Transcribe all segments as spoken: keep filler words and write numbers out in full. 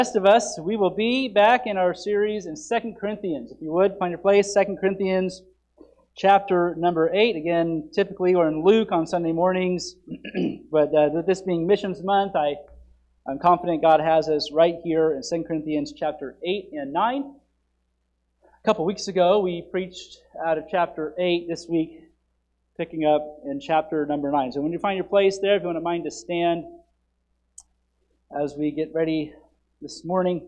Rest of us, we will be back in our series in Second Corinthians. If you would, find your place, Second Corinthians chapter number eight. Again, typically we're in Luke on Sunday mornings, but uh, this being Missions Month, I, I'm confident God has us right here in Second Corinthians chapter eight and nine. A couple weeks ago, we preached out of chapter eight. This week, picking up in chapter number nine. So when you find your place there, if you want to mind to stand as we get ready this morning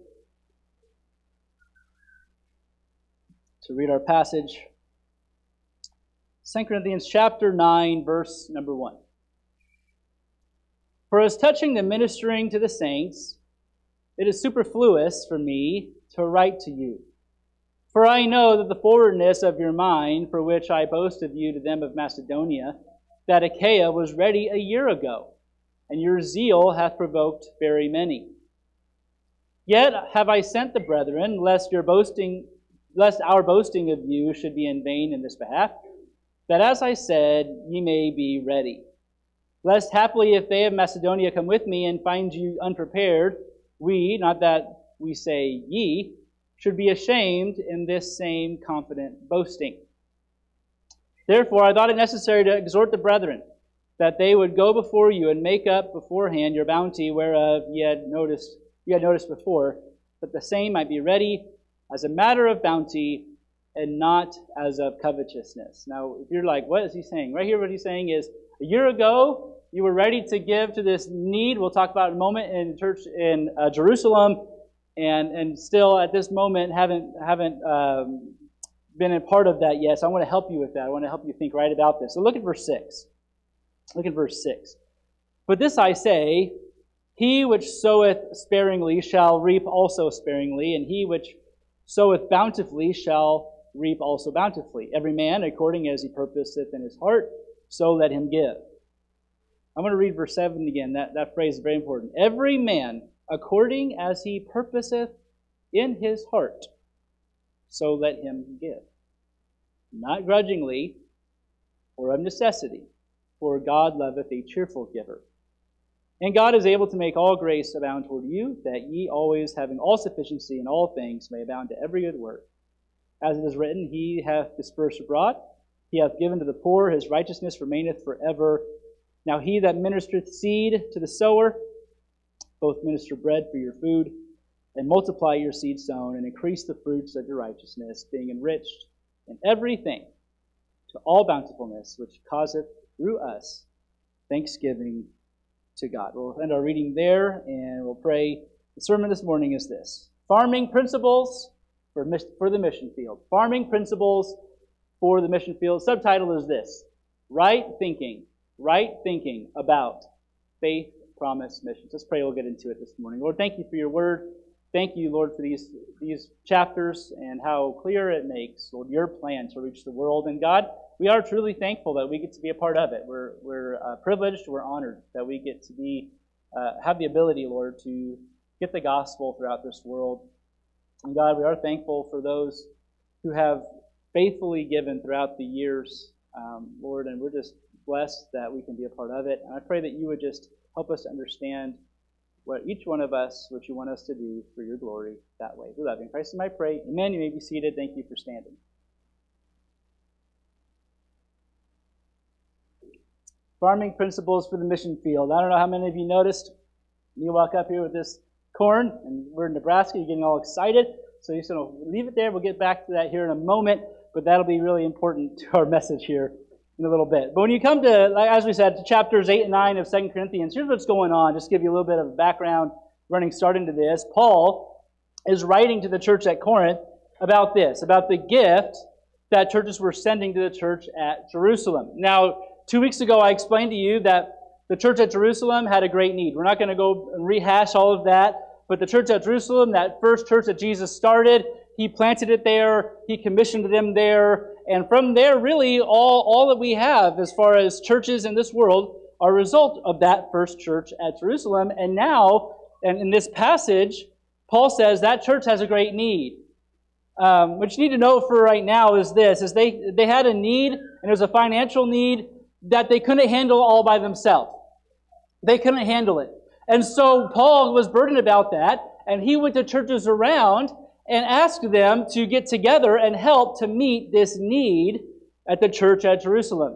to read our passage. Second Corinthians chapter nine, verse number one. For as touching the ministering to the saints, it is superfluous for me to write to you. For I know that the forwardness of your mind, for which I boast of you to them of Macedonia, that Achaia was ready a year ago, and your zeal hath provoked very many. Yet have I sent the brethren, lest your boasting, lest our boasting of you should be in vain in this behalf, that as I said, ye may be ready. Lest haply if they of Macedonia come with me and find you unprepared, we, not that we say ye, should be ashamed in this same confident boasting. Therefore I thought it necessary to exhort the brethren, that they would go before you and make up beforehand your bounty, whereof ye had noticed you had noticed before, that the same might be ready as a matter of bounty and not as of covetousness. Now, if you're like, what is he saying? Right here what he's saying is, a year ago, you were ready to give to this need. We'll talk about it in a moment in church in uh, Jerusalem, and and still at this moment haven't haven't um, been a part of that yet. So I want to help you with that. I want to help you think right about this. So look at verse six. Look at verse six. But this I say, he which soweth sparingly shall reap also sparingly, and he which soweth bountifully shall reap also bountifully. Every man according as he purposeth in his heart, so let him give. I'm going to read verse seven again. That, that phrase is very important. Every man according as he purposeth in his heart, so let him give. Not grudgingly or of necessity, for God loveth a cheerful giver. And God is able to make all grace abound toward you, that ye always, having all sufficiency in all things, may abound to every good work. As it is written, he hath dispersed abroad, he hath given to the poor, his righteousness remaineth forever. Now he that ministereth seed to the sower, both minister bread for your food, and multiply your seed sown, and increase the fruits of your righteousness, being enriched in everything to all bountifulness, which causeth through us thanksgiving to God. We'll end our reading there, and we'll pray. The sermon this morning is this: Farming Principles for, for the Mission Field. Farming Principles for the Mission Field. Subtitle is this: Right Thinking. Right Thinking about Faith, Promise, Missions. Let's pray. We'll get into it this morning. Lord, thank you for your word. Thank you, Lord, for these, these chapters and how clear it makes, Lord, your plan to reach the world. And God, we are truly thankful that we get to be a part of it. We're we're uh, privileged, we're honored that we get to be uh, have the ability, Lord, to get the gospel throughout this world. And God, we are thankful for those who have faithfully given throughout the years, um, Lord, and we're just blessed that we can be a part of it. And I pray that you would just help us understand what each one of us, what you want us to do for your glory that way. We love you. In Christ, I pray. Amen. You may be seated. Thank you for standing. Farming Principles for the Mission Field. I don't know how many of you noticed. You walk up here with this corn, and we're in Nebraska. You're getting all excited. So you're just going to leave it there. We'll get back to that here in a moment, but that'll be really important to our message here in a little bit. But when you come to, like, as we said, to chapters eight and nine of Second Corinthians, here's what's going on. Just to give you a little bit of a background running start into this. Paul is writing to the church at Corinth about this, about the gift that churches were sending to the church at Jerusalem. Now, two weeks ago I explained to you that the church at Jerusalem had a great need. We're not going to go and rehash all of that, but the church at Jerusalem, that first church that Jesus started, he planted it there, he commissioned them there, and from there, really, all, all that we have as far as churches in this world are a result of that first church at Jerusalem. And now, and in this passage, Paul says that church has a great need. Um, what you need to know for right now is this, is they, they had a need, and it was a financial need that they couldn't handle all by themselves. They couldn't handle it. And so Paul was burdened about that, and he went to churches around and asked them to get together and help to meet this need at the church at Jerusalem.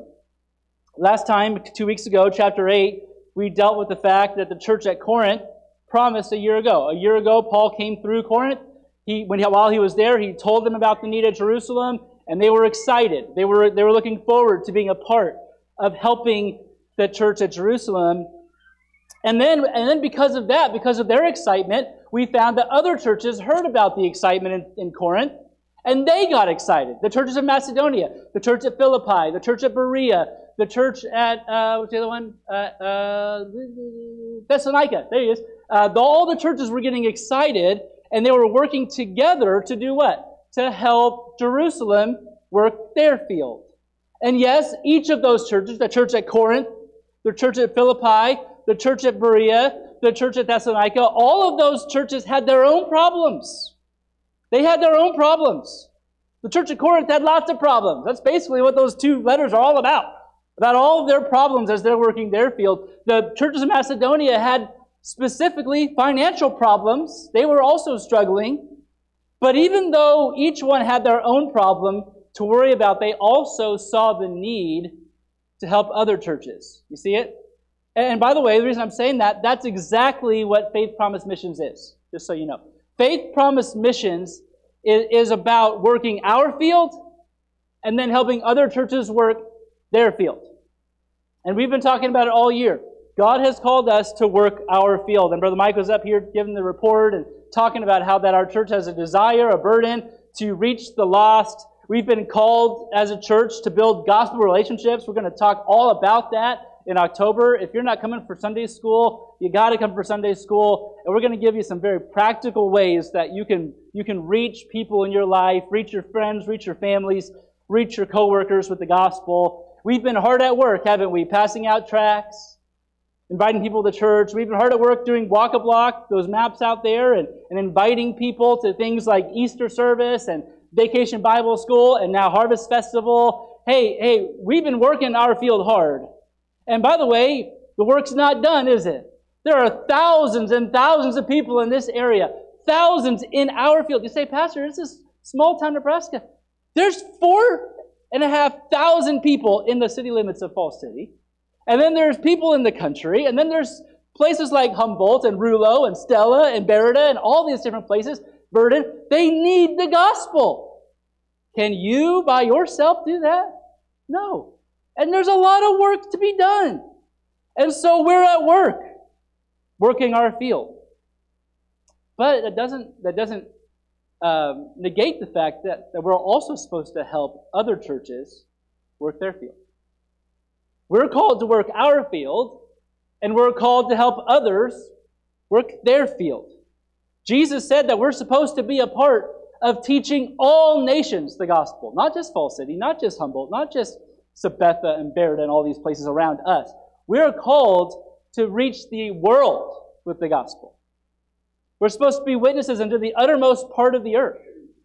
Last time, two weeks ago, chapter eight, we dealt with the fact that the church at Corinth promised a year ago. A year ago, Paul came through Corinth. He, when he, while he was there, he told them about the need at Jerusalem, and they were excited. They were, they were looking forward to being a part of helping the church at Jerusalem. And then, and then because of that, because of their excitement, we found that other churches heard about the excitement in, in Corinth, and they got excited. The churches of Macedonia, the church at Philippi, the church at Berea, the church at, uh, what's the other one? Uh, uh, Thessalonica. There he is. Uh, the, all the churches were getting excited, and they were working together to do what? To help Jerusalem work their field. And yes, each of those churches, the church at Corinth, the church at Philippi, the church at Berea, the church at Thessalonica, all of those churches had their own problems. They had their own problems. The church at Corinth had lots of problems. That's basically what those two letters are all about. About all of their problems as they're working their field. The churches of Macedonia had specifically financial problems. They were also struggling. But even though each one had their own problem to worry about, they also saw the need to help other churches. You see it? And by the way, the reason I'm saying that, that's exactly what Faith Promise Missions is, just so you know. Faith Promise Missions is, is about working our field and then helping other churches work their field. And we've been talking about it all year. God has called us to work our field. And Brother Mike was up here giving the report and talking about how that our church has a desire, a burden to reach the lost. We've been called as a church to build gospel relationships. We're going to talk all about that in October. If you're not coming for Sunday school, you got to come for Sunday school. And we're going to give you some very practical ways that you can you can reach people in your life, reach your friends, reach your families, reach your coworkers with the gospel. We've been hard at work, haven't we? Passing out tracts, inviting people to church. We've been hard at work doing walk-a-block, those maps out there, and, and inviting people to things like Easter service and Vacation Bible School and now Harvest Festival. Hey, hey, we've been working our field hard. And by the way, the work's not done, is it? There are thousands and thousands of people in this area, thousands in our field. You say, Pastor, this is small town Nebraska. There's four and a half thousand people in the city limits of Falls City. And then there's people in the country. And then there's places like Humboldt and Rulo and Stella and Berida and all these different places. Burden. They need the gospel. Can you by yourself do that? No. And there's a lot of work to be done. And so we're at work, working our field. But that doesn't, that doesn't um, negate the fact that, that we're also supposed to help other churches work their field. We're called to work our field, and we're called to help others work their field. Jesus said that we're supposed to be a part of teaching all nations the gospel. Not just Falls City, not just Humboldt, not just Sabetha and Berida and all these places around us. We're called to reach the world with the gospel. We're supposed to be witnesses unto the uttermost part of the earth.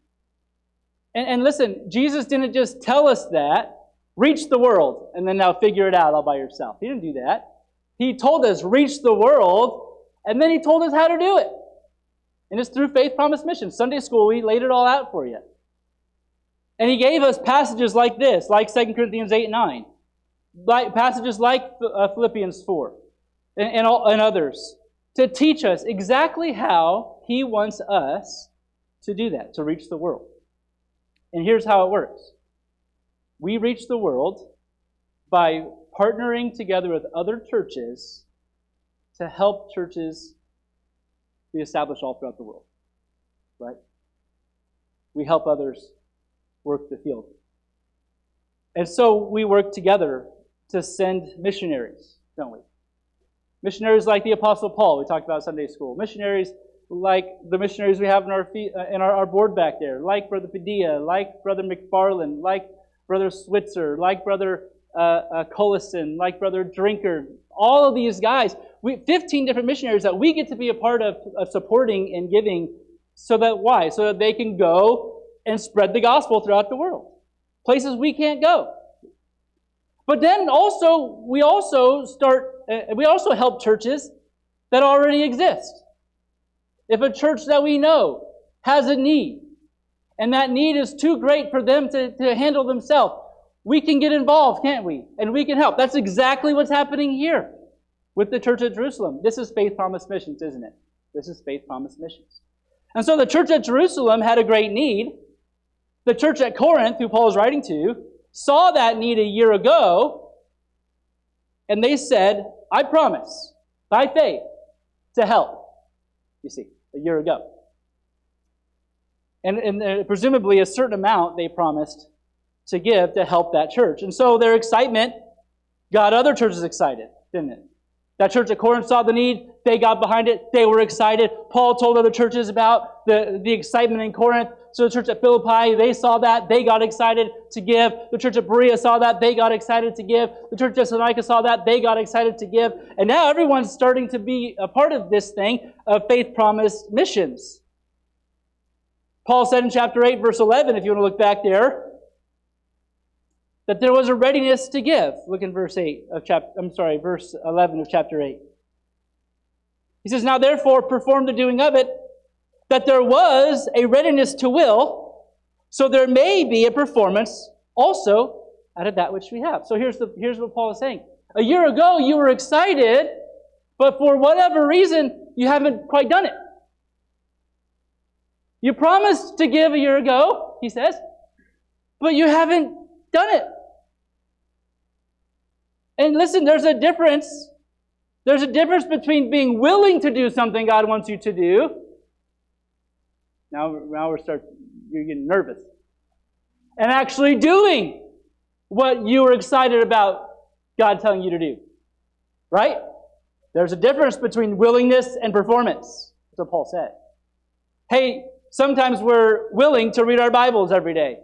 And, and listen, Jesus didn't just tell us that, reach the world, and then now figure it out all by yourself. He didn't do that. He told us, reach the world, and then He told us how to do it. And it's through Faith Promise Mission. Sunday school, we laid it all out for you. And He gave us passages like this, like Second Corinthians eight and nine. Like, passages like uh, Philippians four and, and, all, and others, to teach us exactly how He wants us to do that, to reach the world. And here's how it works. We reach the world by partnering together with other churches to help churches be established all throughout the world. Right? We help others work the field. And so we work together to send missionaries, don't we? Missionaries like the Apostle Paul, we talked about Sunday school. Missionaries like the missionaries we have in our feet, uh, in our, our board back there, like Brother Padilla, like Brother McFarland, like Brother Switzer, like Brother uh, uh, Collison, like Brother Drinker. All of these guys, we fifteen different missionaries that we get to be a part of, of supporting and giving. So that why? So that they can go and spread the gospel throughout the world, places we can't go. But then also we also start uh, we also help churches that already exist. If a church that we know has a need, and that need is too great for them to, to handle themselves, we can get involved, can't we? And we can help. That's exactly what's happening here with the church at Jerusalem. This is Faith Promise Missions, isn't it? This is Faith Promise Missions. And so the church at Jerusalem had a great need. The church at Corinth, who Paul is writing to, saw that need a year ago, and they said, I promise, by faith, to help. You see, a year ago. And, and uh, presumably a certain amount they promised to give to help that church. And so their excitement got other churches excited, didn't it? That church at Corinth saw the need. They got behind it. They were excited. Paul told other churches about the, the excitement in Corinth. So the church at Philippi, they saw that. They got excited to give. The church at Berea saw that. They got excited to give. The church at Thessalonica saw that. They got excited to give. And now everyone's starting to be a part of this thing of Faith Promise Missions. Paul said in chapter eight, verse eleven, if you want to look back there, that there was a readiness to give. Look in verse eight of chapter, I'm sorry, verse eleven of chapter eight. He says, now therefore perform the doing of it, that there was a readiness to will, so there may be a performance also out of that which we have. So here's the here's what Paul is saying. A year ago you were excited, but for whatever reason you haven't quite done it. You promised to give a year ago, he says, but you haven't done it. And listen, there's a difference. There's a difference between being willing to do something God wants you to do. Now, now we're start, you're getting nervous. And actually doing what you were excited about God telling you to do. Right? There's a difference between willingness and performance. That's what Paul said. Hey, sometimes we're willing to read our Bibles every day.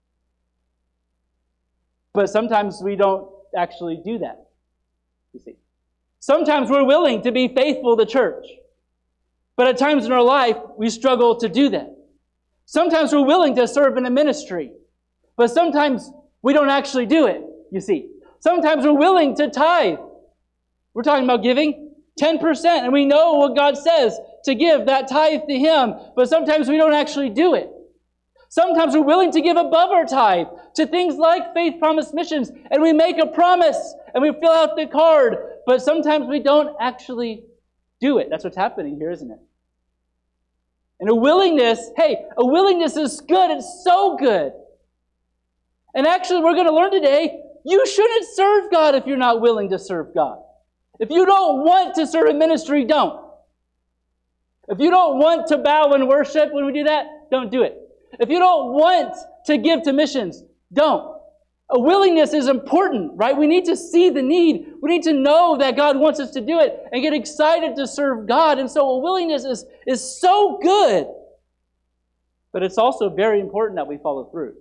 But sometimes we don't actually do that, you see. Sometimes we're willing to be faithful to church. But at times in our life, we struggle to do that. Sometimes we're willing to serve in a ministry. But sometimes we don't actually do it, you see. Sometimes we're willing to tithe. We're talking about giving ten percent. And we know what God says to give that tithe to Him. But sometimes we don't actually do it. Sometimes we're willing to give above our tithe to things like Faith Promise Missions, and we make a promise, and we fill out the card, but sometimes we don't actually do it. That's what's happening here, isn't it? And a willingness, hey, a willingness is good. It's so good. And actually, we're going to learn today, you shouldn't serve God if you're not willing to serve God. If you don't want to serve in ministry, don't. If you don't want to bow and worship when we do that, don't do it. If you don't want to give to missions, don't. A willingness is important, right? We need to see the need. We need to know that God wants us to do it and get excited to serve God. And so a willingness is, is so good. But it's also very important that we follow through.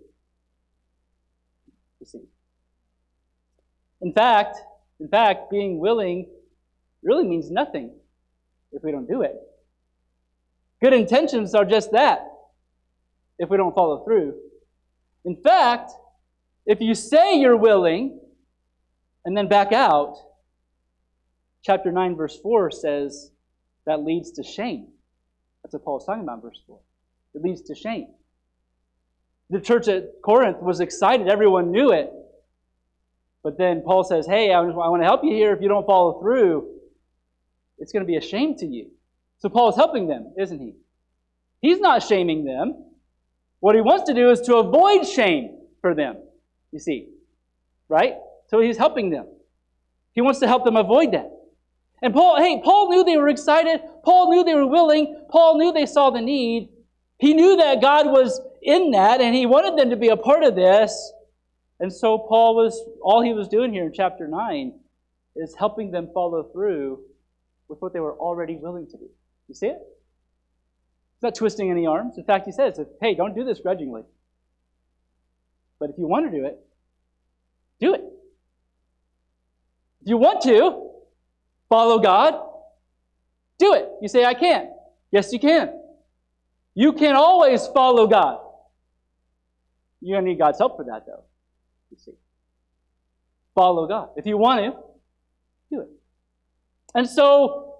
You see. In fact, in fact, being willing really means nothing if we don't do it. Good intentions are just that if we don't follow through. In fact, if you say you're willing and then back out, chapter nine, verse four says that leads to shame. That's what Paul's talking about in verse four. It leads to shame. The church at Corinth was excited. Everyone knew it. But then Paul says, hey, I want to help you here. If you don't follow through, it's going to be a shame to you. So Paul is helping them, isn't he? He's not shaming them. What he wants to do is to avoid shame for them, you see. Right? So he's helping them. He wants to help them avoid that. And Paul, hey, Paul knew they were excited. Paul knew they were willing. Paul knew they saw the need. He knew that God was in that, and he wanted them to be a part of this. And so Paul was, all he was doing here in chapter nine is helping them follow through with what they were already willing to do. You see it? He's not twisting any arms. In fact, he says, hey, don't do this grudgingly. But if you want to do it, do it. If you want to follow God, do it. You say, I can't. Yes, you can. You can always follow God. You're going to need God's help for that, though. You see. Follow God. If you want to, do it. And so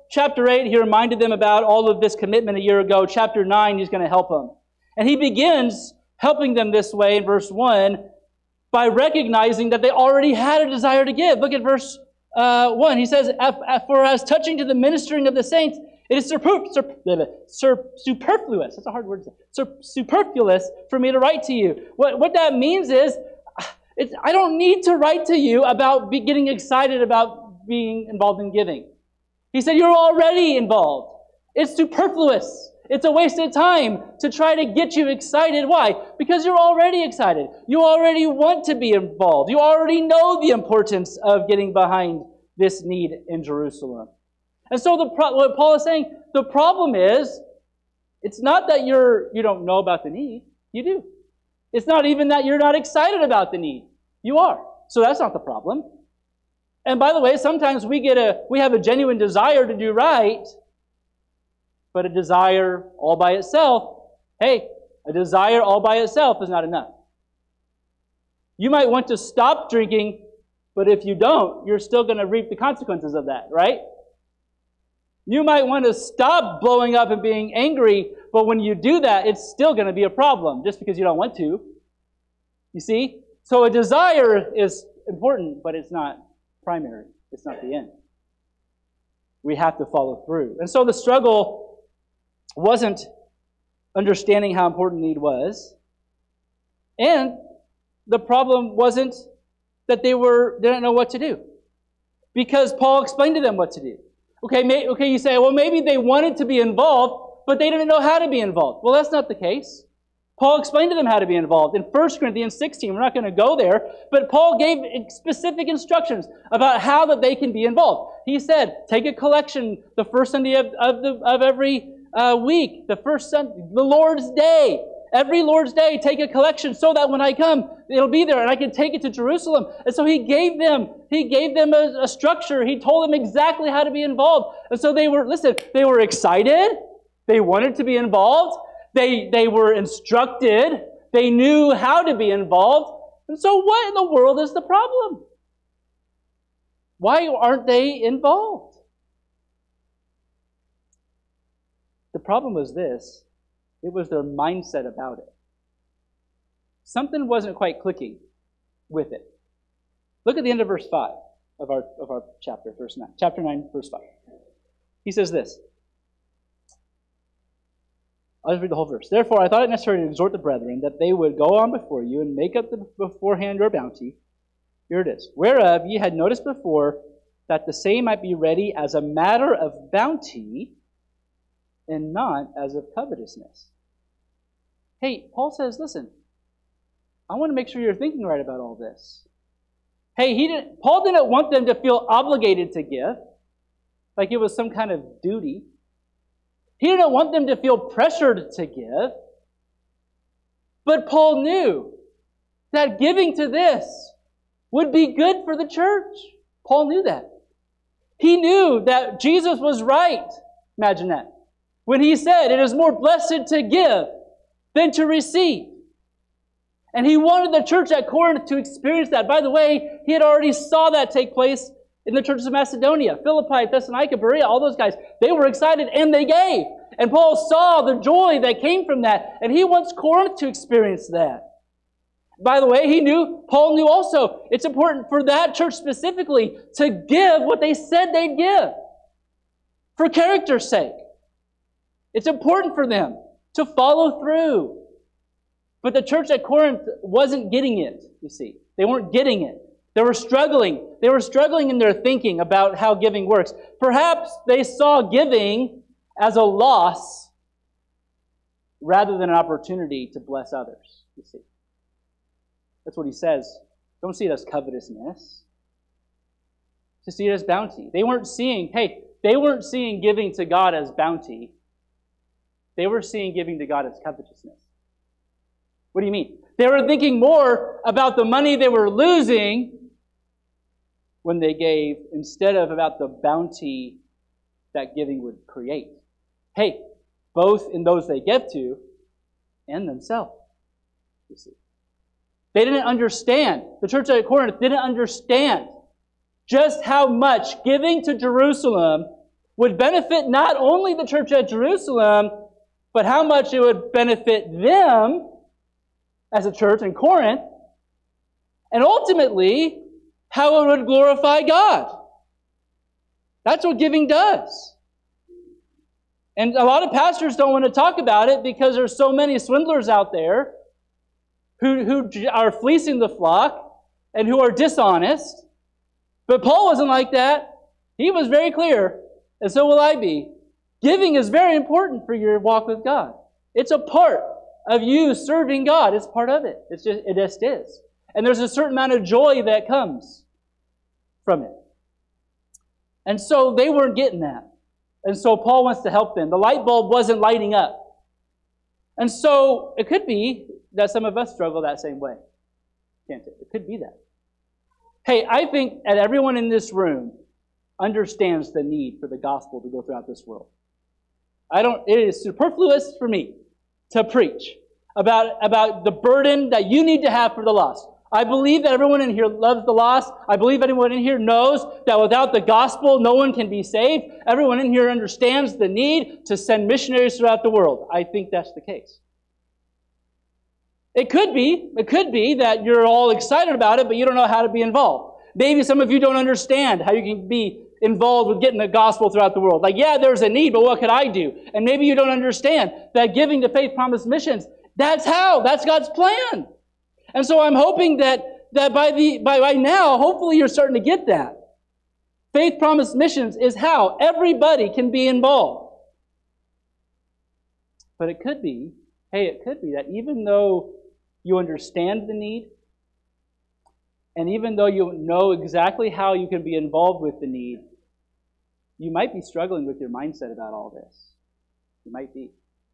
chapter eight, he reminded them about all of this commitment a year ago. Chapter nine, he's going to help them. And he begins helping them this way in verse one by recognizing that they already had a desire to give. Look at verse uh, one. He says, "For as touching to the ministering of the saints, it is super, super, super, superfluous." That's a hard word to say. Superfluous for me to write to you. What, what that means is, it's, I don't need to write to you about be, getting excited about being involved in giving. He said, you're already involved. It's superfluous. It's a waste of time to try to get you excited. Why? Because you're already excited. You already want to be involved. You already know the importance of getting behind this need in Jerusalem. And so the what Paul is saying, the problem is, it's not that you're you don't know about the need. You do. It's not even that you're not excited about the need. You are. So that's not the problem. And by the way, sometimes we get a we have a genuine desire to do right, but a desire all by itself, hey, a desire all by itself is not enough. You might want to stop drinking, but if you don't, you're still going to reap the consequences of that, right? You might want to stop blowing up and being angry, but when you do that, it's still going to be a problem just because you don't want to. You see? So a desire is important, but it's not primary. It's not the end. We have to follow through. And so the struggle wasn't understanding how important need was, and the problem wasn't that they were didn't know what to do, because Paul explained to them what to do. Okay, may, okay, you say, well, maybe they wanted to be involved, but they didn't know how to be involved. Well, that's not the case. Paul explained to them how to be involved. In First Corinthians sixteen, we're not going to go there, but Paul gave specific instructions about how that they can be involved. He said, take a collection the first Sunday of, of, the, of every uh, week, the first Sunday, the Lord's Day. Every Lord's Day, take a collection so that when I come, it'll be there and I can take it to Jerusalem. And so he gave them, he gave them a, a structure. He told them exactly how to be involved. And so they were, listen, they were excited. They wanted to be involved. They, they were instructed. They knew how to be involved. And so what in the world is the problem? Why aren't they involved? The problem was this. It was their mindset about it. Something wasn't quite clicking with it. Look at the end of verse five of our, of our chapter, verse nine. Chapter nine, verse five. He says this. I'll just read the whole verse. Therefore, I thought it necessary to exhort the brethren that they would go on before you and make up the, beforehand your bounty. Here it is. Whereof ye had noticed before that the same might be ready as a matter of bounty and not as of covetousness. Hey, Paul says, listen, I want to make sure you're thinking right about all this. Hey, he didn't. Paul didn't want them to feel obligated to give, like it was some kind of duty. He didn't want them to feel pressured to give. But Paul knew that giving to this would be good for the church. Paul knew that. He knew that Jesus was right. Imagine that. When he said, it is more blessed to give than to receive. And he wanted the church at Corinth to experience that. By the way, he had already saw that take place in the churches of Macedonia, Philippi, Thessalonica, Berea, all those guys. They were excited and they gave. And Paul saw the joy that came from that. And he wants Corinth to experience that. By the way, he knew, Paul knew also, it's important for that church specifically to give what they said they'd give. For character's sake. It's important for them to follow through. But the church at Corinth wasn't getting it, you see. They weren't getting it. They were struggling. They were struggling in their thinking about how giving works. Perhaps they saw giving as a loss rather than an opportunity to bless others, you see. That's what he says. Don't see it as covetousness. To see it as bounty. They weren't seeing, hey, they weren't seeing giving to God as bounty. They were seeing giving to God as covetousness. What do you mean? They were thinking more about the money they were losing when they gave instead of about the bounty that giving would create. Hey, both in those they give to and themselves, you see. They didn't understand. The church at Corinth didn't understand just how much giving to Jerusalem would benefit not only the church at Jerusalem, but how much it would benefit them as a church in Corinth, and ultimately, how it would glorify God. That's what giving does. And a lot of pastors don't want to talk about it because there's so many swindlers out there who, who are fleecing the flock and who are dishonest. But Paul wasn't like that. He was very clear, and so will I be. Giving is very important for your walk with God. It's a part of you serving God. It's part of it. It's just, it just is. And there's a certain amount of joy that comes from it. And so they weren't getting that. And so Paul wants to help them. The light bulb wasn't lighting up. And so it could be that some of us struggle that same way. Can't it? It could be that. Hey, I think that everyone in this room understands the need for the gospel to go throughout this world. I don't, it is superfluous for me to preach about, about the burden that you need to have for the lost. I believe that everyone in here loves the lost. I believe everyone in here knows that without the gospel, no one can be saved. Everyone in here understands the need to send missionaries throughout the world. I think that's the case. It could be, it could be that you're all excited about it, but you don't know how to be involved. Maybe some of you don't understand how you can be involved with getting the gospel throughout the world. Like, yeah, there's a need, but what could I do? And maybe you don't understand that giving to Faith Promise Missions, that's how, that's God's plan. And so I'm hoping that, that by the by, by now, hopefully you're starting to get that. Faith Promise Missions is how everybody can be involved. But it could be, hey, it could be that even though you understand the need, and even though you know exactly how you can be involved with the need, you might be struggling with your mindset about all this. You might be.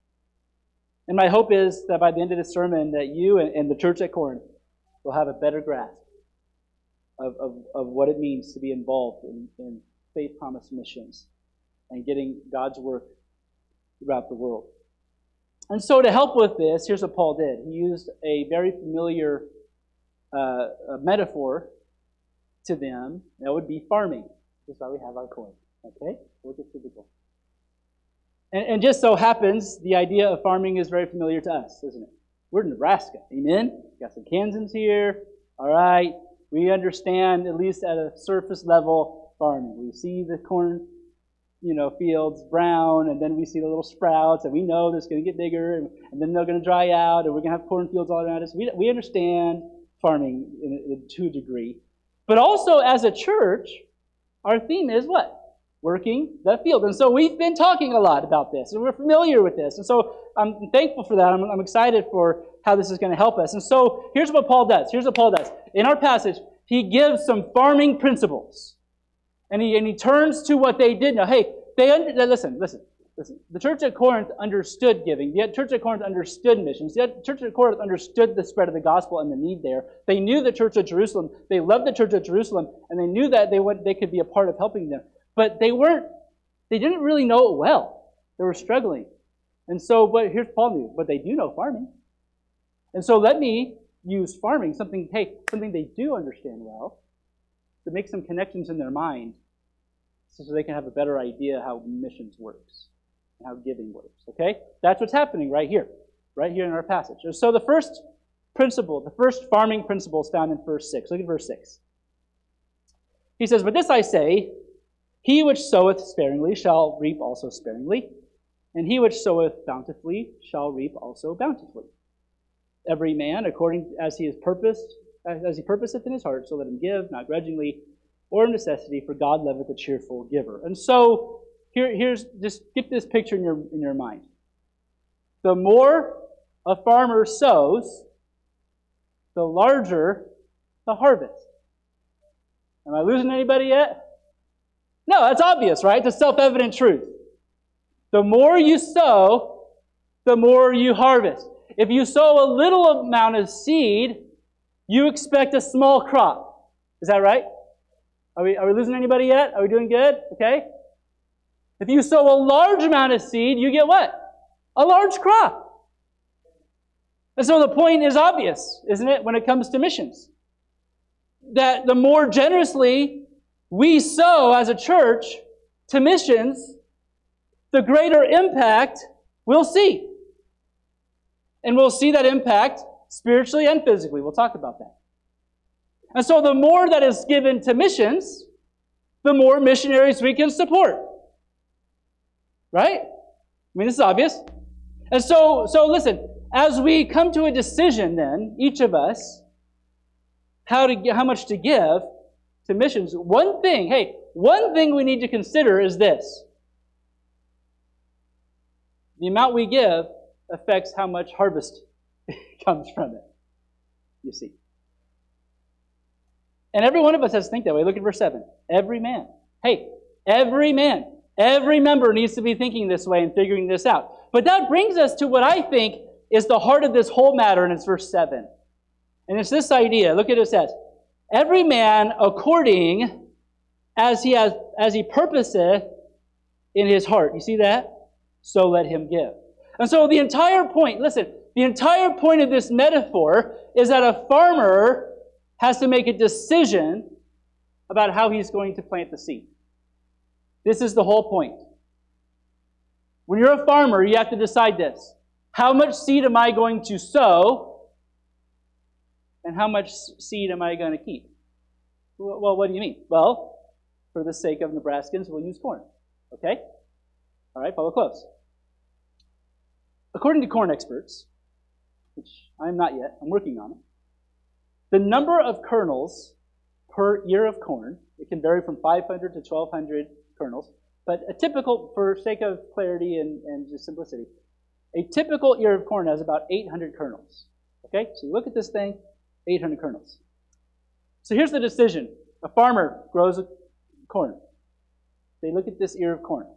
And my hope is that by the end of this sermon, that you and, and the church at Corinth will have a better grasp of, of, of what it means to be involved in, in Faith Promise Missions and getting God's work throughout the world. And so to help with this, here's what Paul did. He used a very familiar uh, a metaphor to them. That would be farming. That's why we have our coin. Okay? Look at the goal. And, and just so happens, the idea of farming is very familiar to us, isn't it? We're in Nebraska. Amen? Got some Kansans here. All right. We understand, at least at a surface level, farming. We see the corn, you know, fields brown, and then we see the little sprouts, and we know it's going to get bigger, and, and then they're going to dry out, and we're going to have cornfields all around us. We, we understand farming in, in, to a degree. But also, as a church, our theme is what? Working the field. And so we've been talking a lot about this, and we're familiar with this. And so I'm thankful for that. I'm, I'm excited for how this is going to help us. And so here's what Paul does. Here's what Paul does. In our passage, he gives some farming principles. And he, and he turns to what they did know. Hey, they under, listen, listen, listen. The church at Corinth understood giving. The church at Corinth understood missions. The church at Corinth understood the spread of the gospel and the need there. They knew the church at Jerusalem. They loved the church at Jerusalem, and they knew that they would, they could be a part of helping them. But they weren't, they didn't really know it well. They were struggling. And so, but here's Paul knew, but they do know farming. And so let me use farming, something, hey, something they do understand well, to make some connections in their mind so they can have a better idea how missions works and how giving works. Okay? That's what's happening right here, right here in our passage. So the first principle, the first farming principle is found in verse six. Look at verse six. He says, "But this I say, he which soweth sparingly shall reap also sparingly, and he which soweth bountifully shall reap also bountifully. Every man according as he is purposed, as he purposeth in his heart, so let him give, not grudgingly or of necessity, for God loveth a cheerful giver." And so here, here's just get this picture in your in your mind. The more a farmer sows, the larger the harvest. Am I losing anybody yet? No, that's obvious, right? It's a self-evident truth. The more you sow, the more you harvest. If you sow a little amount of seed, you expect a small crop. Is that right? Are we, are we losing anybody yet? Are we doing good? Okay. If you sow a large amount of seed, you get what? A large crop. And so the point is obvious, isn't it, when it comes to missions? That the more generously we sow as a church to missions, the greater impact we'll see. And we'll see that impact spiritually and physically. We'll talk about that. And so the more that is given to missions, the more missionaries we can support. Right? I mean, this is obvious. And so, so listen, as we come to a decision then, each of us, how to how much to give to missions, one thing, hey, one thing we need to consider is this. The amount we give affects how much harvest comes from it. You see. And every one of us has to think that way. Look at verse seven. Every man. Hey, every man. Every member needs to be thinking this way and figuring this out. But that brings us to what I think is the heart of this whole matter, and it's verse seven. And it's this idea. Look at what it says. Every man according as he has as he purposeth in his heart. You see that? So let him give. And so the entire point, listen, the entire point of this metaphor is that a farmer has to make a decision about how he's going to plant the seed. This is the whole point. When you're a farmer, you have to decide this. How much seed am I going to sow? And how much seed am I going to keep? Well, what do you mean? Well, for the sake of Nebraskans, we'll use corn. Okay? All right, follow close. According to corn experts, which I'm not yet, I'm working on it, the number of kernels per ear of corn, it can vary from five hundred to twelve hundred kernels, but a typical, for sake of clarity and, and just simplicity, a typical ear of corn has about eight hundred kernels. Okay, so you look at this thing, eight hundred kernels. So here's the decision. A farmer grows corn. They look at this ear of corn.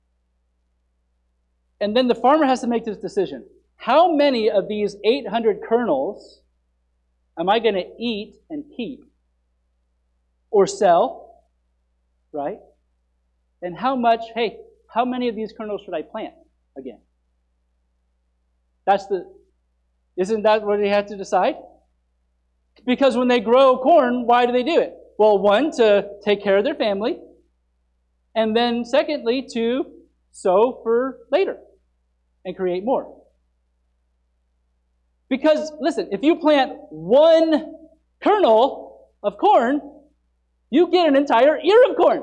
And then the farmer has to make this decision. How many of these eight hundred kernels am I going to eat and keep or sell, right? And how much, hey, how many of these kernels should I plant again? That's the, isn't that what they have to decide? Because when they grow corn, why do they do it? Well, one, to take care of their family. And then secondly, to sow for later and create more. Because, listen, if you plant one kernel of corn, you get an entire ear of corn.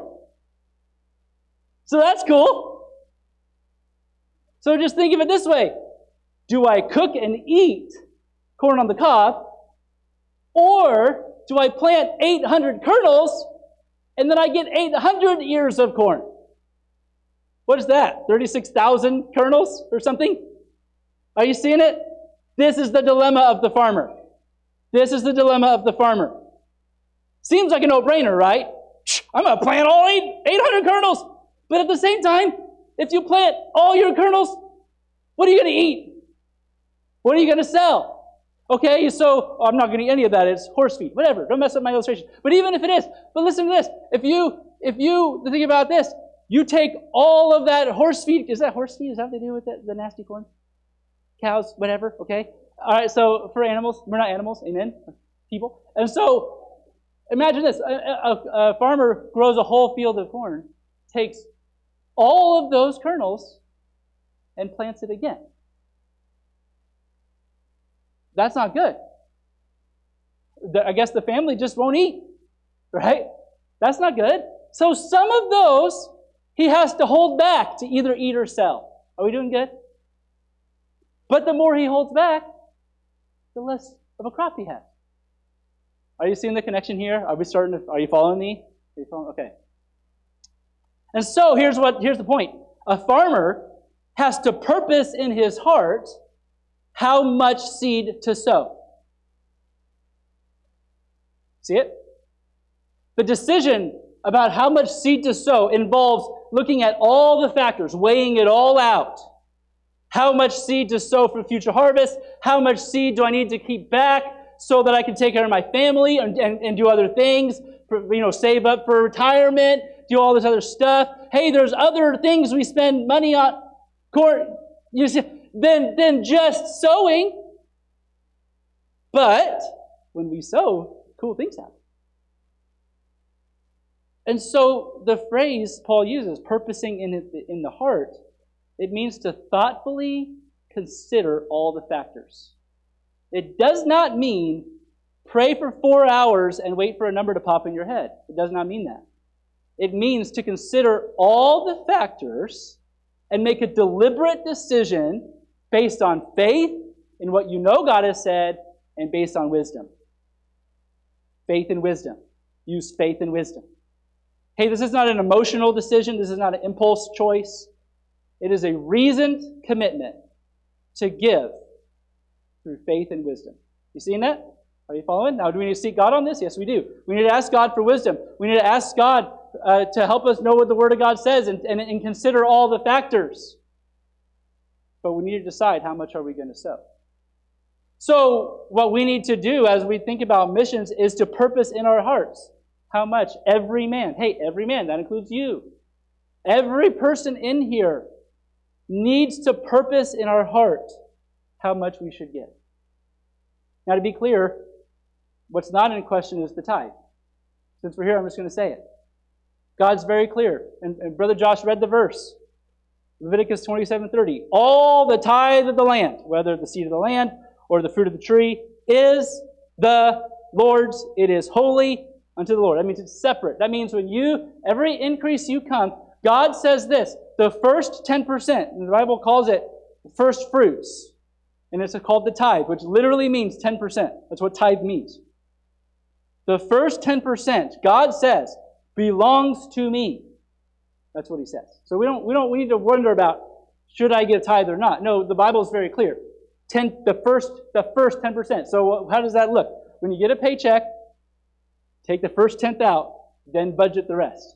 So that's cool. So just think of it this way. Do I cook and eat corn on the cob? Or do I plant eight hundred kernels and then I get eight hundred ears of corn? What is that? thirty-six thousand kernels or something? Are you seeing it? This is the dilemma of the farmer. This is the dilemma of the farmer. Seems like a no-brainer, right? I'm going to plant all eight, eight hundred kernels. But at the same time, if you plant all your kernels, what are you going to eat? What are you going to sell? Okay, so oh, I'm not going to eat any of that. It's horse feed. Whatever. Don't mess up my illustration. But even if it is, but listen to this. If you, if you think about this, you take all of that horse feed. Is that horse feed? Is that what they do with the, the nasty corn? Cows, whatever, okay? All right, so for animals, we're not animals, amen? People. And so, imagine this. A, a, a farmer grows a whole field of corn, takes all of those kernels, and plants it again. That's not good. I guess the family just won't eat, right? That's not good. So some of those, he has to hold back to either eat or sell. Are we doing good? But the more he holds back, the less of a crop he has. Are you seeing the connection here? Are we starting to, are you following me? Are you following? Okay. And so here's what here's the point. A farmer has to purpose in his heart how much seed to sow. See it? The decision about how much seed to sow involves looking at all the factors, weighing it all out. How much seed to sow for future harvest? How much seed do I need to keep back so that I can take care of my family and, and, and do other things? For, you know, save up for retirement, do all this other stuff. Hey, there's other things we spend money on. You see, than, than just sowing. But when we sow, cool things happen. And so the phrase Paul uses, purposing in, it, in the heart, It means to thoughtfully consider all the factors. It does not mean pray for four hours and wait for a number to pop in your head. It does not mean that. It means to consider all the factors and make a deliberate decision based on faith in what you know God has said and based on wisdom. Faith and wisdom. Use faith and wisdom. Hey, this is not an emotional decision. This is not an impulse choice. It is a reasoned commitment to give through faith and wisdom. You seeing that? Are you following? Now, do we need to seek God on this? Yes, we do. We need to ask God for wisdom. We need to ask God uh, to help us know what the Word of God says and, and, and consider all the factors. But we need to decide how much are we going to sow. So what we need to do as we think about missions is to purpose in our hearts. How much? Every man. Hey, every man. That includes you. Every person in here needs to purpose in our heart how much we should give. Now, to be clear, what's not in question is the tithe. Since we're here, I'm just going to say it. God's very clear. And, and Brother Josh read the verse. Leviticus twenty-seven thirty. All the tithe of the land, whether the seed of the land or the fruit of the tree, is the Lord's. It is holy unto the Lord. That means it's separate. That means when you, every increase you come, God says this, the first ten percent, and the Bible calls it first fruits. And it's called the tithe, which literally means ten percent. That's what tithe means. The first ten percent, God says, belongs to me. That's what he says. So we don't we don't we need to wonder about should I give tithe or not. No, the Bible is very clear. Ten the first the first ten percent. So how does that look? When you get a paycheck, take the first tenth out, then budget the rest.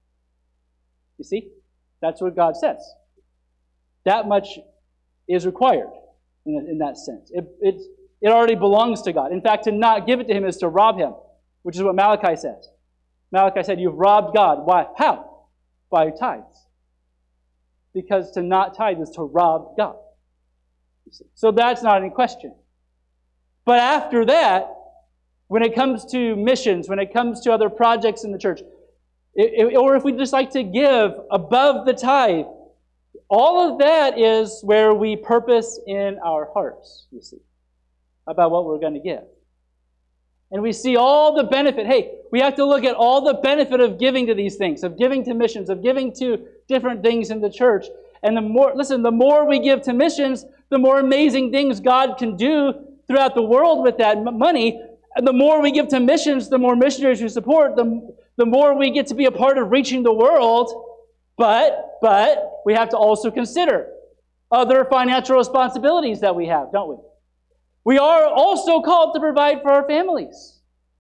You see? That's what God says. That much is required in, in that sense. It, it, it already belongs to God. In fact, to not give it to him is to rob him, which is what Malachi says. Malachi said, you've robbed God. Why? How? By tithes. Because to not tithe is to rob God. You see? So that's not in question. But after that, when it comes to missions, when it comes to other projects in the church, it, it, or if we just like to give above the tithe, all of that is where we purpose in our hearts, you see, about what we're going to give. And we see all the benefit. Hey, we have to look at all the benefit of giving to these things, of giving to missions, of giving to different things in the church. And the more, listen, the more we give to missions, the more amazing things God can do throughout the world with that money. And the more we give to missions, the more missionaries we support, the, the more we get to be a part of reaching the world. But, but, we have to also consider other financial responsibilities that we have, don't we? We are also called to provide for our families.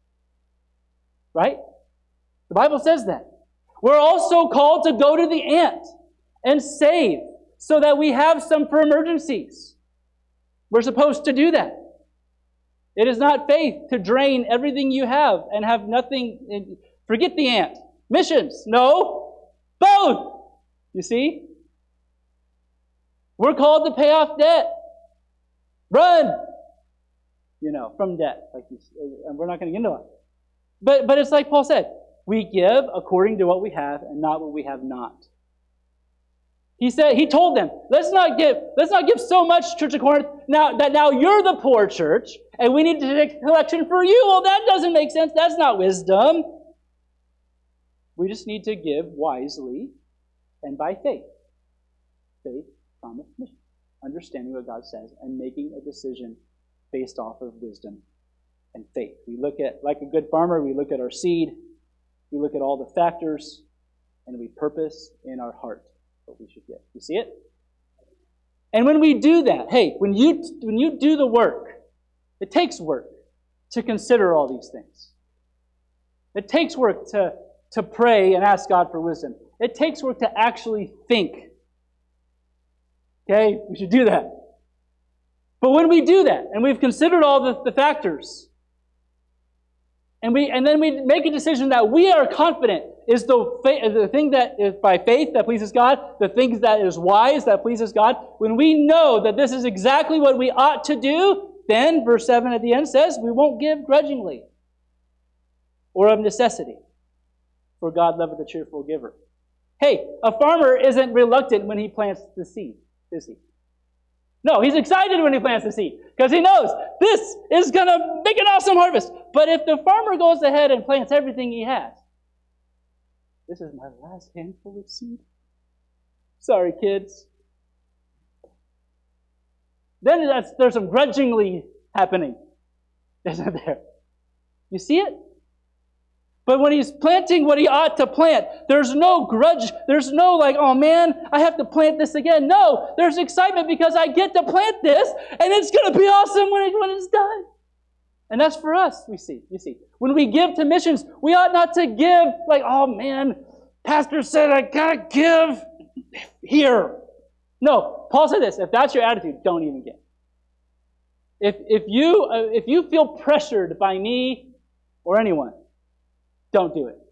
Right? The Bible says that. We're also called to go to the ant and save so that we have some for emergencies. We're supposed to do that. It is not faith to drain everything you have and have nothing. Forget the ant. Missions. No. Both. You see? We're called to pay off debt. Run. You know, from debt. Like you, and we're not going to get into it. But, but it's like Paul said. We give according to what we have and not what we have not. He said, he told them, let's not give, let's not give so much, Church of Corinth, now that now you're the poor church, and we need to take collection for you. Well, that doesn't make sense. That's not wisdom. We just need to give wisely and by faith. Faith, promise, mission. Understanding what God says and making a decision based off of wisdom and faith. We look at, like a good farmer, we look at our seed, we look at all the factors, and we purpose in our heart what we should get. You see it? And when we do that, hey, when you when you do the work, it takes work to consider all these things. It takes work to, to pray and ask God for wisdom. It takes work to actually think. Okay? We should do that. But when we do that, and we've considered all the, the factors, and we and then we make a decision that we are confident is the, the thing that is by faith that pleases God, the thing that is wise that pleases God. When we know that this is exactly what we ought to do, then, verse seven at the end says, we won't give grudgingly or of necessity, for God loveth a cheerful giver. Hey, a farmer isn't reluctant when he plants the seed, is he? No, he's excited when he plants the seed because he knows this is going to make an awesome harvest. But if the farmer goes ahead and plants everything he has, this is my last handful of seed. Sorry, kids. Then that's, there's some grudgingly happening, isn't there? You see it? But when he's planting what he ought to plant, there's no grudge. There's no like, oh man, I have to plant this again. No, there's excitement because I get to plant this, and it's going to be awesome when, it, when it's done. And that's for us, we see. You see. When we give to missions, we ought not to give like, oh man, pastor said I got to give here. No, Paul said this, if that's your attitude, don't even give. If, if, you, uh, if you feel pressured by me or anyone, don't do it.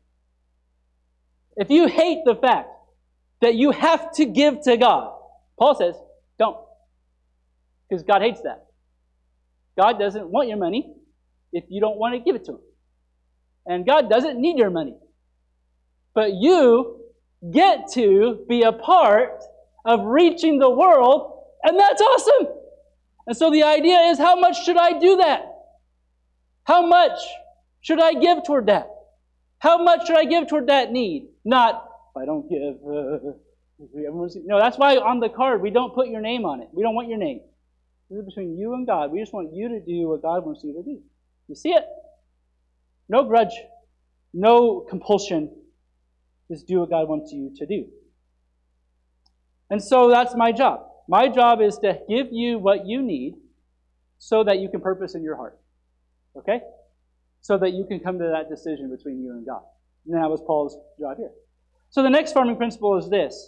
If you hate the fact that you have to give to God, Paul says, don't. Because God hates that. God doesn't want your money if you don't want to give it to Him. And God doesn't need your money. But you get to be a part of reaching the world, and that's awesome. And so the idea is, how much should I do that? How much should I give toward that? How much should I give toward that need? Not, if I don't give, uh, everyone's... No, that's why on the card we don't put your name on it. We don't want your name. This is between you and God. We just want you to do what God wants you to do. You see it? No grudge. No compulsion. Just do what God wants you to do. And so that's my job. My job is to give you what you need so that you can purpose in your heart. Okay? So that you can come to that decision between you and God. And that was Paul's job here. So the next farming principle is this.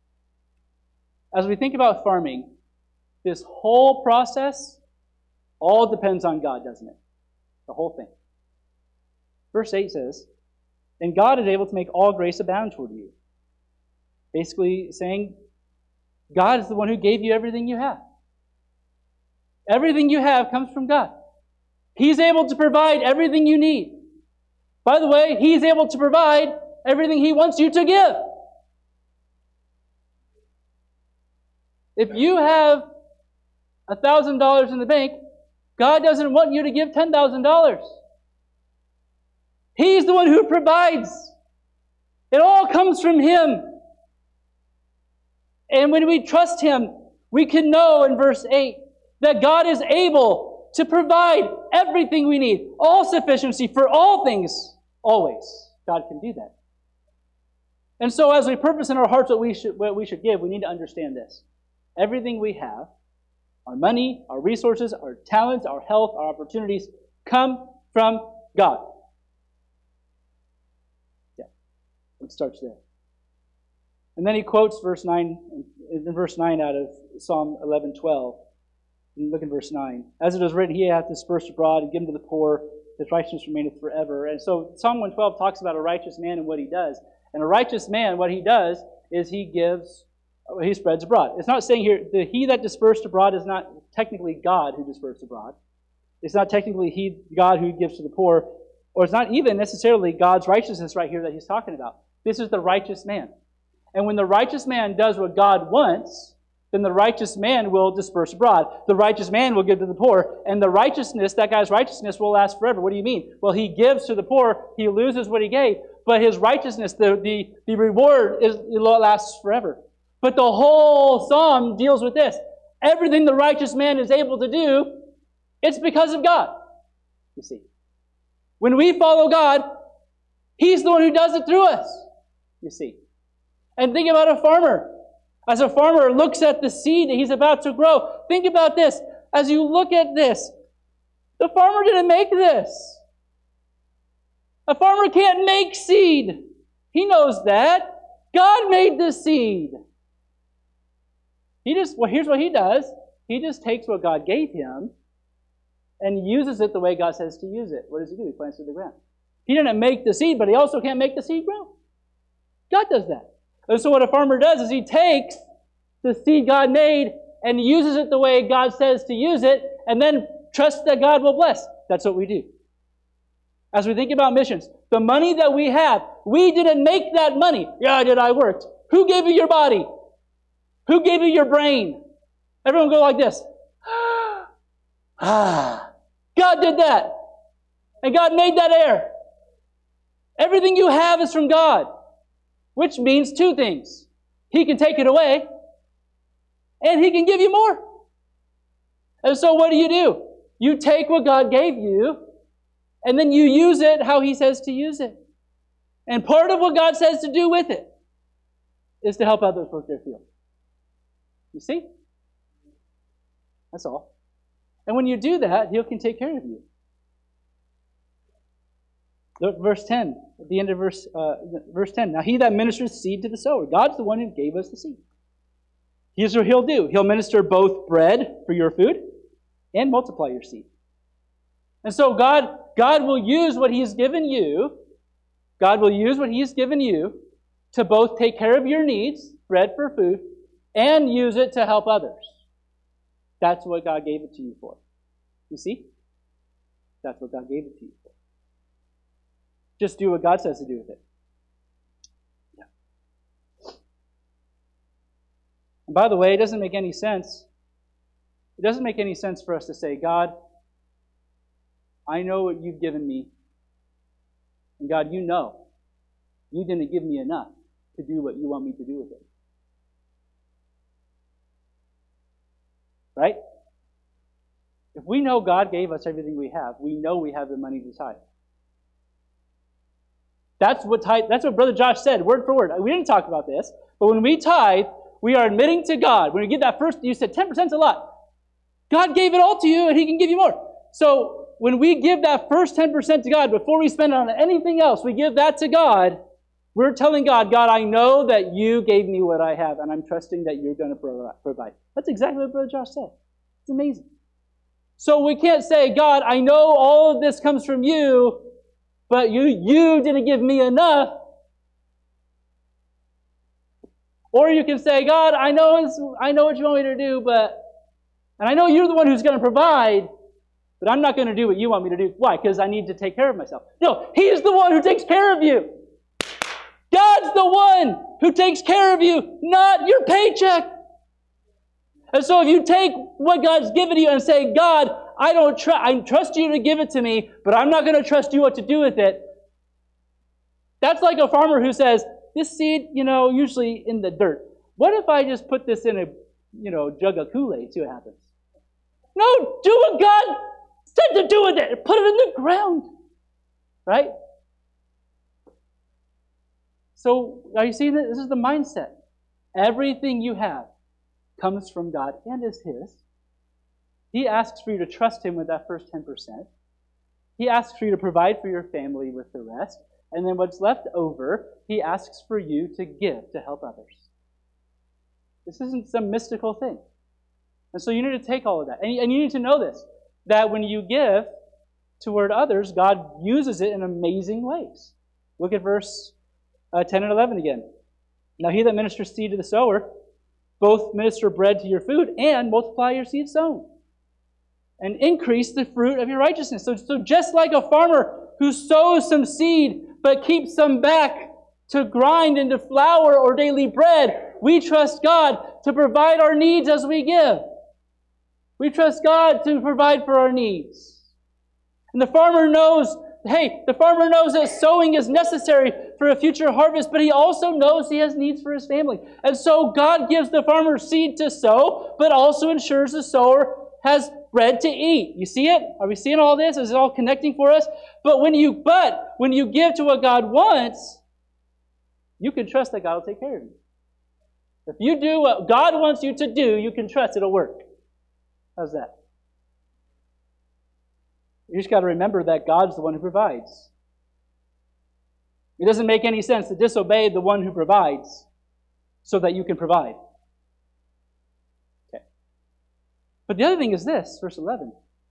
As we think about farming, this whole process all depends on God, doesn't it? The whole thing. Verse eight says, and God is able to make all grace abound toward you. Basically saying, God is the one who gave you everything you have. Everything you have comes from God. He's able to provide everything you need. By the way, He's able to provide everything He wants you to give. If you have one thousand dollars in the bank, God doesn't want you to give ten thousand dollars. He's the one who provides. It all comes from Him. And when we trust Him, we can know in verse eight that God is able to provide everything we need, all sufficiency for all things, always. God can do that. And so as we purpose in our hearts what we should, what we should give, we need to understand this. Everything we have, our money, our resources, our talents, our health, our opportunities, come from God. Yeah, it starts there. And then he quotes verse nine, in verse nine out of Psalm eleven twelve. Look in verse nine. As it is written, He hath dispersed abroad and given to the poor, His righteousness remaineth forever. And so Psalm one twelve talks about a righteous man and what he does. And a righteous man, what he does is he gives, he spreads abroad. It's not saying here, the He that dispersed abroad is not technically God who dispersed abroad. It's not technically He, God who gives to the poor, or it's not even necessarily God's righteousness right here that he's talking about. This is the righteous man. And when the righteous man does what God wants, then the righteous man will disperse abroad. The righteous man will give to the poor. And the righteousness, that guy's righteousness will last forever. What do you mean? Well, he gives to the poor. He loses what he gave. But his righteousness, the, the, the reward, is, it lasts forever. But the whole psalm deals with this. Everything the righteous man is able to do, it's because of God. You see. When we follow God, He's the one who does it through us. You see. And think about a farmer. As a farmer looks at the seed that he's about to grow, think about this. As you look at this, the farmer didn't make this. A farmer can't make seed. He knows that. God made the seed. He just, well, here's what he does. He just takes what God gave him and uses it the way God says to use it. What does he do? He plants it in the ground. He didn't make the seed, but he also can't make the seed grow. God does that. And so what a farmer does is he takes the seed God made and uses it the way God says to use it, and then trusts that God will bless. That's what we do. As we think about missions, the money that we have, we didn't make that money. Yeah, I did. I worked. Who gave you your body? Who gave you your brain? Everyone go like this. Ah, God did that. And God made that air. Everything you have is from God, which means two things. He can take it away, and He can give you more. And so what do you do? You take what God gave you, and then you use it how He says to use it. And part of what God says to do with it is to help others work their field. You see? That's all. And when you do that, He can take care of you. Look, verse ten, at the end of verse, uh, verse ten. Now He that ministers seed to the sower. God's the one who gave us the seed. Here's what He'll do. He'll minister both bread for your food and multiply your seed. And so God, God will use what He's given you, God will use what He's given you to both take care of your needs, bread for food, and use it to help others. That's what God gave it to you for. You see? That's what God gave it to you for. Just do what God says to do with it. Yeah. And by the way, it doesn't make any sense. It doesn't make any sense for us to say, God, I know what You've given me. And God, You know You didn't give me enough to do what You want me to do with it. Right? If we know God gave us everything we have, we know we have the money to tithe. That's what tithe, that's what Brother Josh said, word for word. We didn't talk about this, but when we tithe, we are admitting to God. When we give that first, you said ten percent is a lot. God gave it all to you, and He can give you more. So when we give that first ten percent to God, before we spend it on anything else, we give that to God, we're telling God, God, I know that You gave me what I have, and I'm trusting that You're going to provide. That's exactly what Brother Josh said. It's amazing. So we can't say, God, I know all of this comes from You, but you, you didn't give me enough. Or you can say, God, I know, it's, I know what You want me to do, but, and I know You're the one who's going to provide, but I'm not going to do what You want me to do. Why? Because I need to take care of myself. No, He's the one who takes care of you. God's the one who takes care of you, not your paycheck. And so if you take what God's given you and say, God, I don't tr- I trust You to give it to me, but I'm not going to trust You what to do with it. That's like a farmer who says, this seed, you know, usually in the dirt. What if I just put this in a, you know, jug of Kool-Aid, see what happens? No, do what God said to do with it. Put it in the ground. Right? So, are you seeing this? This is the mindset. Everything you have comes from God and is His. He asks for you to trust Him with that first ten percent. He asks for you to provide for your family with the rest. And then what's left over, He asks for you to give to help others. This isn't some mystical thing. And so you need to take all of that. And you, and you need to know this, that when you give toward others, God uses it in amazing ways. Look at verse uh, ten and eleven again. Now He that ministers seed to the sower, both minister bread to your food and multiply your seed sown, and increase the fruit of your righteousness. So, so just like a farmer who sows some seed but keeps some back to grind into flour or daily bread, we trust God to provide our needs as we give. We trust God to provide for our needs. And the farmer knows, hey, the farmer knows that sowing is necessary for a future harvest, but he also knows he has needs for his family. And so God gives the farmer seed to sow, but also ensures the sower has bread to eat. You see it? Are we seeing all this? Is it all connecting for us? But when you but when you give to what God wants, you can trust that God will take care of you. If you do what God wants you to do, you can trust it'll work. How's that? You just got to remember that God's the one who provides. It doesn't make any sense to disobey the one who provides so that you can provide. Okay. But the other thing is this, verse eleven.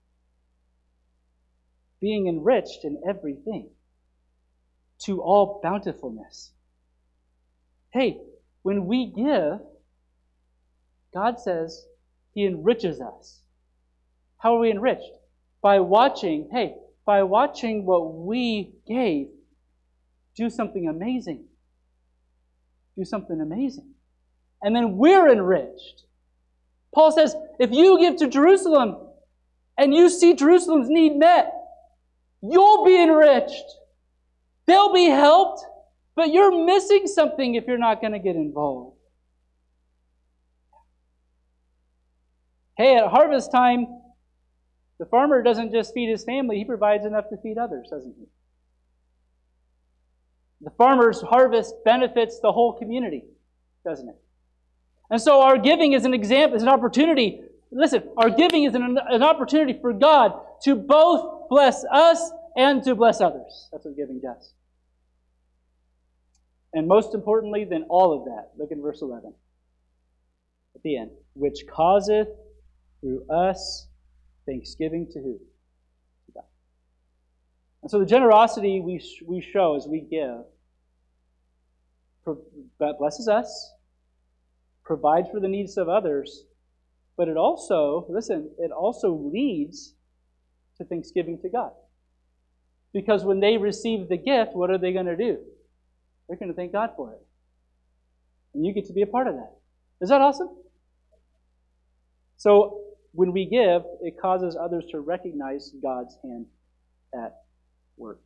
Being enriched in everything to all bountifulness. Hey, when we give, God says He enriches us. How are we enriched? By watching, hey, by watching what we gave do something amazing. Do something amazing. And then we're enriched. Paul says, if you give to Jerusalem and you see Jerusalem's need met, you'll be enriched. They'll be helped, but you're missing something if you're not going to get involved. Hey, at harvest time, the farmer doesn't just feed his family, he provides enough to feed others, doesn't he? The farmer's harvest benefits the whole community, doesn't it? And so our giving is an example, is an opportunity. Listen, our giving is an, an opportunity for God to both bless us and to bless others. That's what giving does. And most importantly than all of that, look in verse eleven. At the end. Which causeth through us thanksgiving to who? To God. And so the generosity we, sh- we show as we give blesses us, provides for the needs of others, but it also, listen, it also leads to thanksgiving to God. Because when they receive the gift, what are they going to do? They're going to thank God for it. And you get to be a part of that. Is that awesome? So when we give, it causes others to recognize God's hand at work.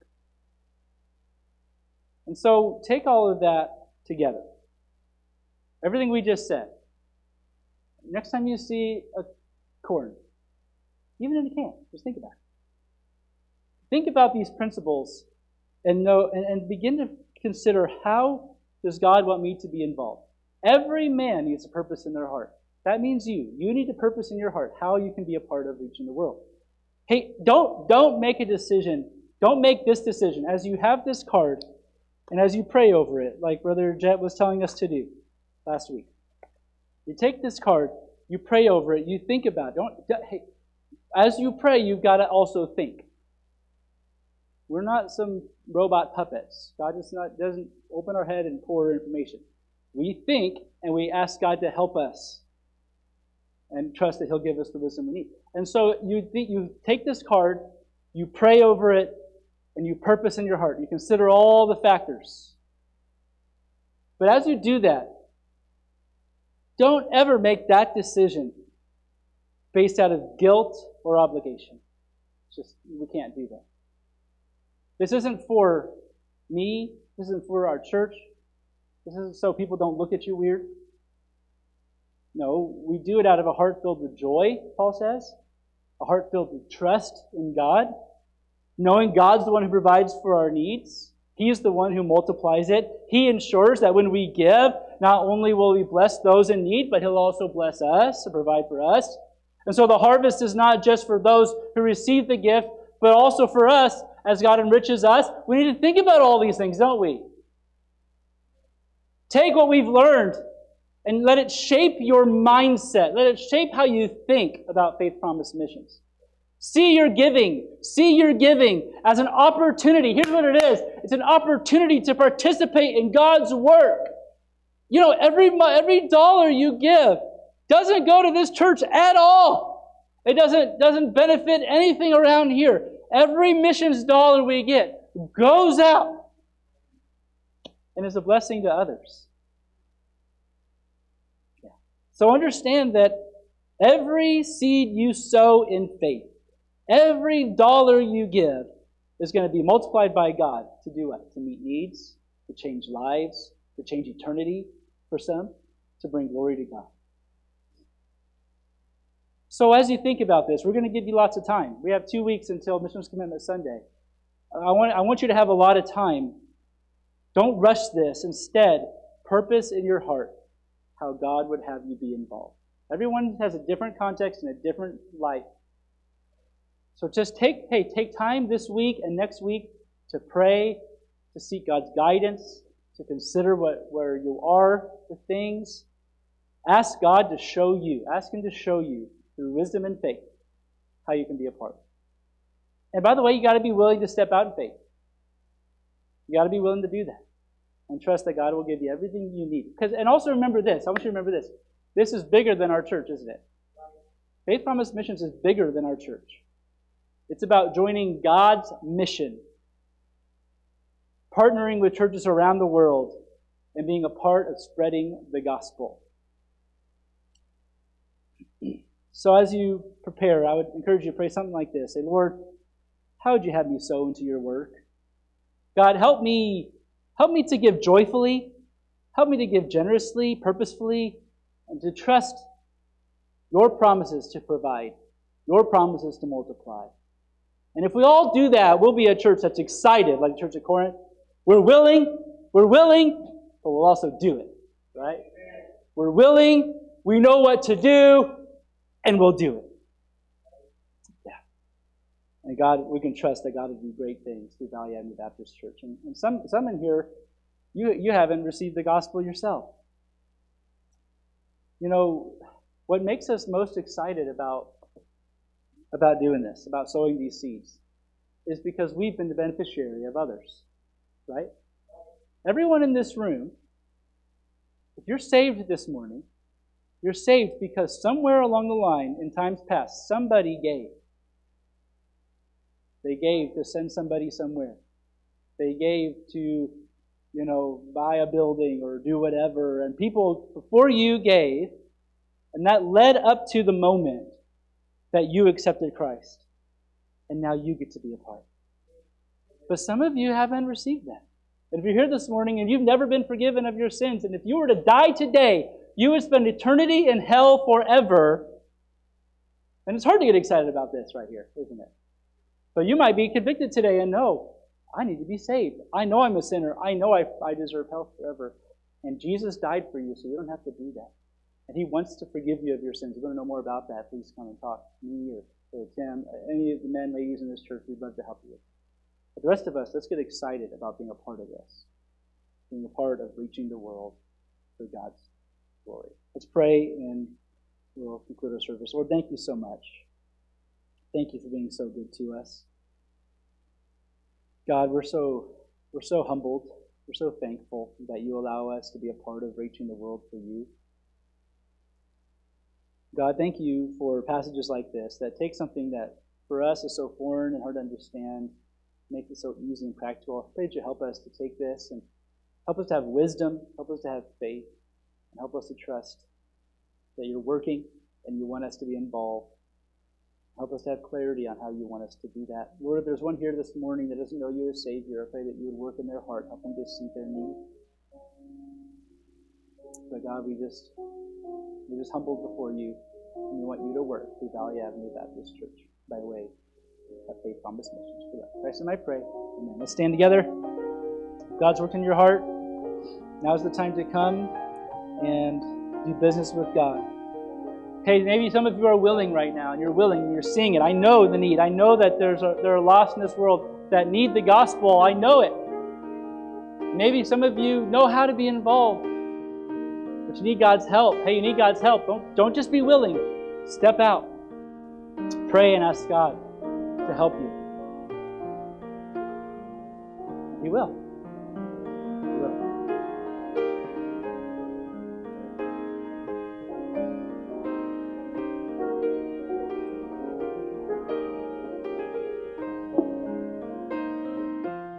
And so take all of that together. Everything we just said. Next time you see a corn, even in a can, just think about it. Think about these principles and know and, and begin to consider, how does God want me to be involved? Every man needs a purpose in their heart. That means you. You need a purpose in your heart, how you can be a part of reaching the world. Hey, don't, don't make a decision. Don't make this decision. As you have this card and as you pray over it, like Brother Jet was telling us to do last week. You take this card, you pray over it, you think about it. Don't, hey, as you pray, you've got to also think. We're not some robot puppets. God just not, doesn't open our head and pour information. We think and we ask God to help us and trust that He'll give us the wisdom we need. And so you think, you take this card, you pray over it, and you purpose in your heart. You consider all the factors. But as you do that, don't ever make that decision based out of guilt or obligation. It's just, we can't do that. This isn't for me. This isn't for our church. This isn't so people don't look at you weird. No, we do it out of a heart filled with joy, Paul says. A heart filled with trust in God. Knowing God's the one who provides for our needs. He's the one who multiplies it. He ensures that when we give, not only will we bless those in need, but He'll also bless us and provide for us. And so the harvest is not just for those who receive the gift, but also for us as God enriches us. We need to think about all these things, don't we? Take what we've learned and let it shape your mindset. Let it shape how you think about Faith Promise Missions. See your giving. See your giving as an opportunity. Here's what it is. It's an opportunity to participate in God's work. You know, every, every dollar you give doesn't go to this church at all. It doesn't, doesn't benefit anything around here. Every missions dollar we get goes out and is a blessing to others. Yeah. So understand that every seed you sow in faith, every dollar you give is going to be multiplied by God to do what? To meet needs, to change lives, to change eternity for some, to bring glory to God. So as you think about this, we're going to give you lots of time. We have two weeks until Missions Commitment Sunday. I want, I want you to have a lot of time. Don't rush this. Instead, purpose in your heart how God would have you be involved. Everyone has a different context and a different life. So just take, hey, take time this week and next week to pray, to seek God's guidance, to consider what, where you are with things. Ask God to show you. Ask Him to show you through wisdom and faith how you can be a part. And by the way, you got to be willing to step out in faith. You got to be willing to do that. And trust that God will give you everything you need. Because, and also remember this. I want you to remember this. This is bigger than our church, isn't it? Faith Promise Missions is bigger than our church. It's about joining God's mission, partnering with churches around the world, and being a part of spreading the gospel. So as you prepare, I would encourage you to pray something like this. Say, Lord, how would you have me sow into your work? God, help me, help me to give joyfully. Help me to give generously, purposefully, and to trust your promises to provide, your promises to multiply. And if we all do that, we'll be a church that's excited, like the Church of Corinth. We're willing, we're willing, but we'll also do it, right? We're willing, we know what to do, and we'll do it. Yeah. And God, we can trust that God will do great things through Valley Avenue Baptist Church. And, and some, some in here, you, you haven't received the gospel yourself. You know, what makes us most excited about, about doing this, about sowing these seeds, is because we've been the beneficiary of others, right? Everyone in this room, if you're saved this morning, you're saved because somewhere along the line in times past, somebody gave. They gave to send somebody somewhere. They gave to, you know, buy a building or do whatever. And people before you gave, and that led up to the moment that you accepted Christ. And now you get to be a part. But some of you haven't received that. And if you're here this morning and you've never been forgiven of your sins, and if you were to die today, you would spend eternity in hell forever. And it's hard to get excited about this right here, isn't it? But you might be convicted today and know, I need to be saved. I know I'm a sinner. I know I, I deserve hell forever. And Jesus died for you, so you don't have to do that. And He wants to forgive you of your sins. If you want to know more about that, please come and talk to me or, or Tim, any of the men, ladies in this church. We'd love to help you. But the rest of us, let's get excited about being a part of this, being a part of reaching the world for God's glory. Let's pray and we'll conclude our service. Lord, thank you so much. Thank you for being so good to us. God, we're so we're so humbled. We're so thankful that you allow us to be a part of reaching the world for you. God, thank you for passages like this that take something that for us is so foreign and hard to understand, make it so easy and practical. I pray that you help us to take this and help us to have wisdom, help us to have faith, and help us to trust that you're working and you want us to be involved. Help us to have clarity on how you want us to do that. Lord, if there's one here this morning that doesn't know you as Savior, I pray that you would work in their heart, help them to see their need. But God, we just we're just humbled before you, and we want you to work through Valley Avenue Baptist Church by way of Faith Promise Missions. For that, Christ and I pray. Amen. Let's stand together. God's worked in your heart. Now's the time to come and do business with God. Hey, maybe some of you are willing right now, and you're willing, and you're seeing it. I know the need. I know that there's a, there are lost in this world that need the gospel. I know it. Maybe some of you know how to be involved, but you need God's help. Hey, you need God's help. Don't, don't just be willing. Step out. Pray and ask God to help you. He will.